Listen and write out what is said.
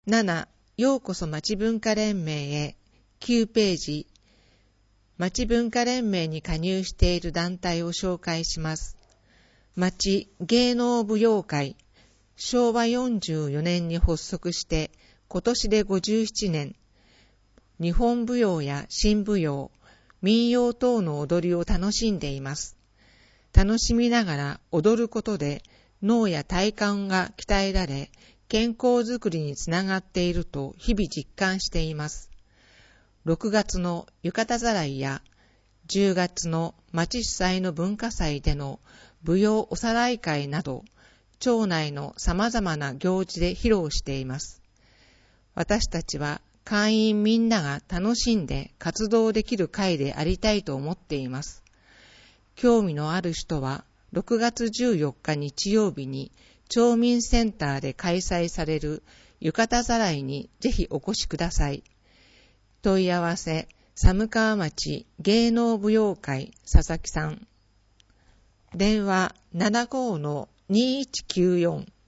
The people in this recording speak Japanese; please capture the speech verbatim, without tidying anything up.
なな、ようこそ町文化連盟へ。きゅうページ。町文化連盟に加入している団体を紹介します。町芸能舞踊会。しょうわよんじゅうよねんに発足して今年でごじゅうななねん。日本舞踊や新舞踊、民謡等の踊りを楽しんでいます。楽しみながら踊ることで脳や体幹が鍛えられ、健康づくりにつながっていると日々実感しています。ろくがつの浴衣ざらいやじゅうがつの町主催の文化祭での舞踊おさらい会など、町内の様々な行事で披露しています。私たちは会員みんなが楽しんで活動できる会でありたいと思っています。興味のある人はろくがつじゅうよっか日曜日に町民センターで開催される浴衣ざらいにぜひお越しください。問い合わせ、寒川町芸能舞踊会佐々木さん。電話 ななごーのにいちきゅうよん